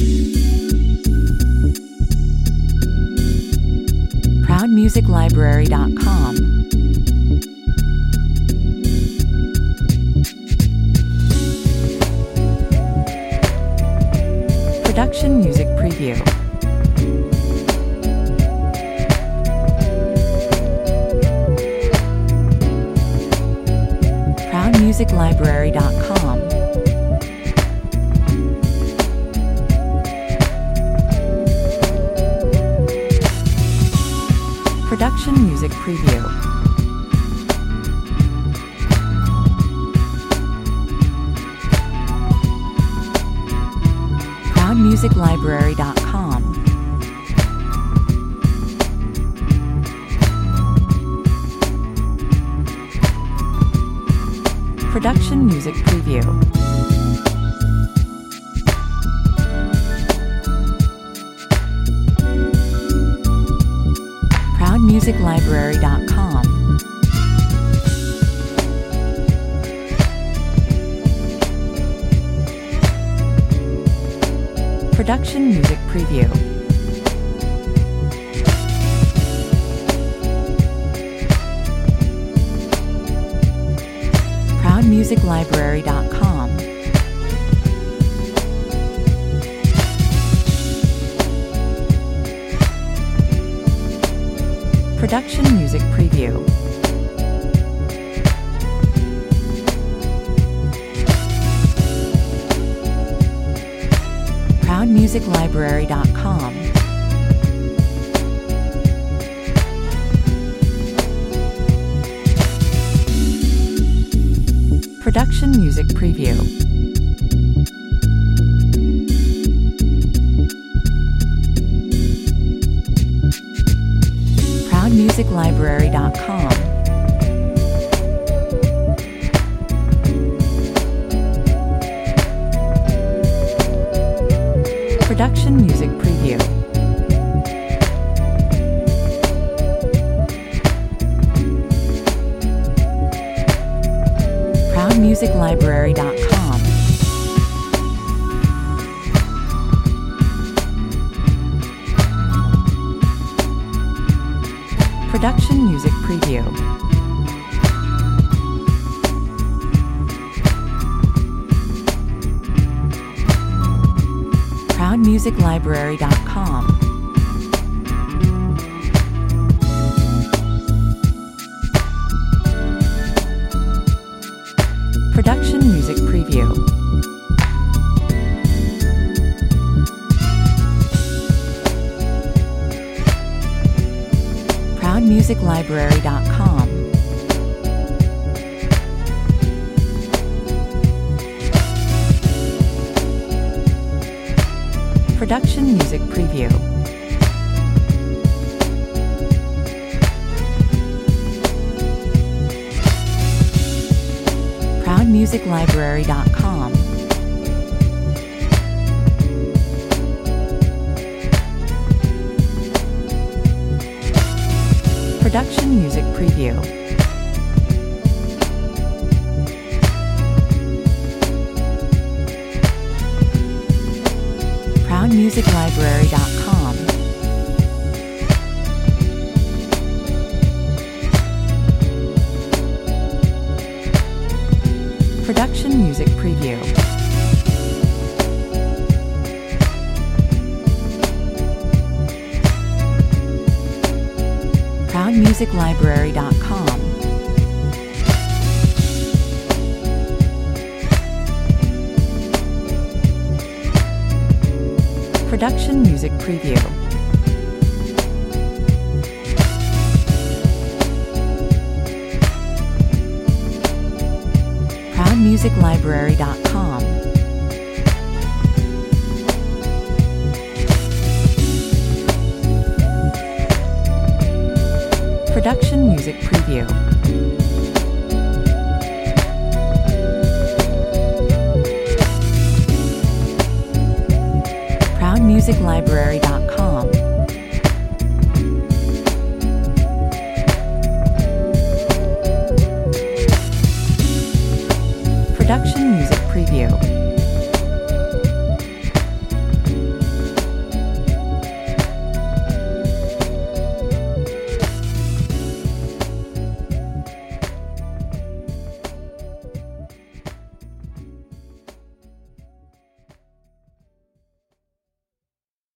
ProudMusicLibrary.com. Production Music Preview. ProudMusicLibrary.com. Production Music Preview. ProudMusicLibrary.com. Production Music Preview. ProudMusicLibrary.com. Production Music Preview. ProudMusicLibrary.com. Production Music Preview. ProudMusicLibrary.com. Production Music Preview. ProudMusicLibrary.com. Production Music Preview. ProudMusicLibrary.com. Production Music Preview. ProudMusicLibrary.com. Production Music Preview. ProudMusicLibrary.com. Production Music Preview. ProudMusicLibrary.com. Production Music Preview. ProudMusicLibrary.com. Production Music Preview. ProudMusicLibrary.com. Production Music Preview. ProudMusicLibrary.com. Production Music Preview. ProudMusicLibrary.com.